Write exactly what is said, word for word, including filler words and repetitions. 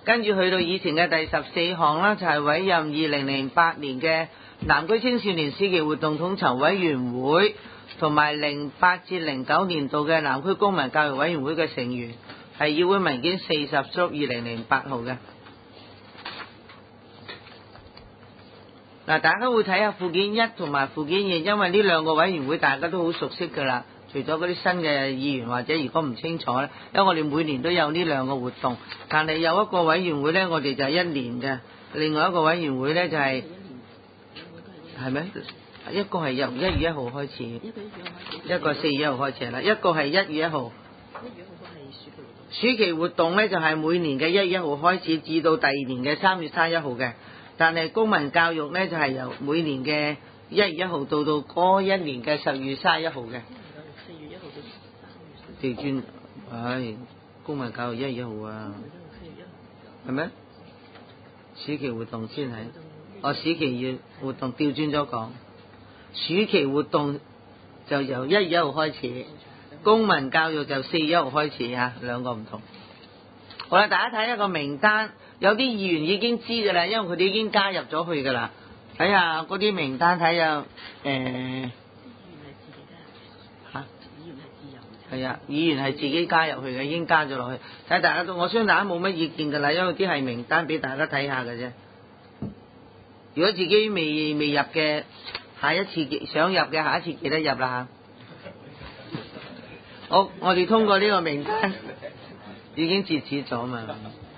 跟住去到以前嘅第十四項啦，就係、是、委任二零零八年嘅南區青少年司期活動統籌委員會，同埋零八至零九年度嘅南區公民教育委員會嘅成員，係議會文件四十足二零零八號嘅。嗱，大家會睇下附件一同埋附件二，因為呢兩個委員會大家都好熟悉㗎啦。除咗嗰啲新嘅議員或者如果唔清楚咧，因為我哋每年都有呢兩個活動，但係有一個委員會咧，我哋就係一年嘅；另外一個委員會咧就係係咩？一個係由一月一號開始，一個四月一號開始啦，一個係一月一號。暑期活動咧就係每年嘅一月一號開始，至到第二年嘅三月三十一號嘅。但係公民教育咧就係由每年嘅一月一號到到嗰一年嘅十月三十一號嘅。四月一號到三月。調轉，唉，公民教育一月一號啊，係咩？暑期活動先係，哦，暑期活動調轉咗講，暑期活動就由一月一號開始，公民教育就四月一號開始啊，兩個唔同。好啦，大家睇一個名單。有啲議員已經知㗎啦，因為佢哋已經加入咗去㗎啦。睇下嗰啲名單，睇下誒嚇，係啊，議員係自己加入去嘅，已經加咗落去。睇大家都，我相信大家冇乜意見㗎啦，因為啲係名單俾大家睇下嘅啫。如果自己未未入嘅，下一次想入嘅，下一次記得入啦嚇。好，我哋通過呢個名單已經截止咗嘛。